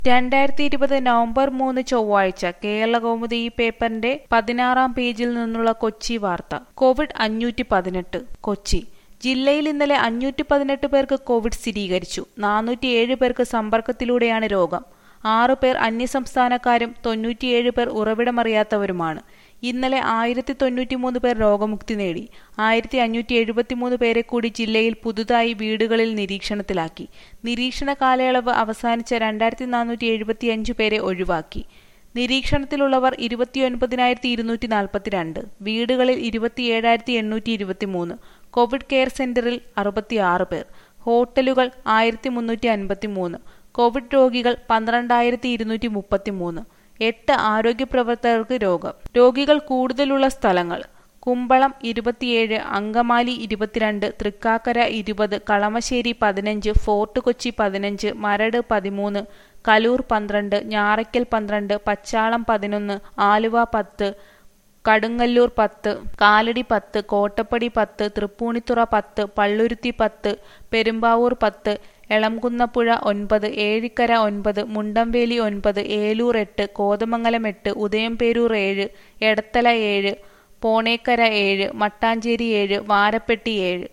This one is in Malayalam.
2020 നവംബർ 3 ചൊവ്വാഴ്ച കേരളകൗമുദി ഈ പേപ്പറിന്റെ 16-ാം പേജിൽ നിന്നുള്ള കൊച്ചി വാർത്ത. കോവിഡ് 518 കൊച്ചി. ജില്ലയിൽ ഇന്നലെ 518 പേർക്ക് കോവിഡ് സ്ഥിരീകരിച്ചു. 407 പേർക്ക് സമ്പർക്കത്തിലൂടെയാണ് രോഗം. 6 പേർ അന്യസംസ്ഥാനക്കാരും 97 പേർ ഉറവിടമറിയാത്തവരുമാണ്. ഇന്നലെ 1093 പേർ രോഗമുക്തി നേടി. 1573 പേരെ കൂടി ജില്ലയിൽ പുതുതായി വീടുകളിൽ നിരീക്ഷണത്തിലാക്കി. നിരീക്ഷണ കാലയളവ് അവസാനിച്ച 2475 പേരെ ഒഴിവാക്കി. നിരീക്ഷണത്തിലുള്ളവർ 29,242. വീടുകളിൽ 27,823. കോവിഡ് കെയർ സെന്ററിൽ 66 പേർ. ഹോട്ടലുകൾ 1353. കോവിഡ് രോഗികൾ 12,233. 8 ആരോഗ്യ പ്രവർത്തകർക്ക് രോഗം. രോഗികൾ കൂടുതലുള്ള സ്ഥലങ്ങൾ: കുമ്പളം 27, അങ്കമാലി 22, തൃക്കാക്കര 20, കളമശ്ശേരി 15, ഫോർട്ട് കൊച്ചി 15, മരട് 13, കലൂർ 12, ഞാറയ്ക്കൽ 12, പച്ചാളം 11, ആലുവ 10, കടുങ്ങല്ലൂർ 10, കാലടി 10, കോട്ടപ്പടി 10, തൃപ്പൂണിത്തുറ 10, പള്ളുരുത്തി 10, പെരുമ്പാവൂർ 10, എളംകുന്നപ്പുഴ 9, ഏഴിക്കര 9, മുണ്ടംവേലി 9, ഏലൂർ 8, കോതമംഗലം 8, ഉദയംപേരൂർ 7, എടത്തല 7, പോണേക്കര 7, മട്ടാഞ്ചേരി 7, വാരപ്പെട്ടി 7.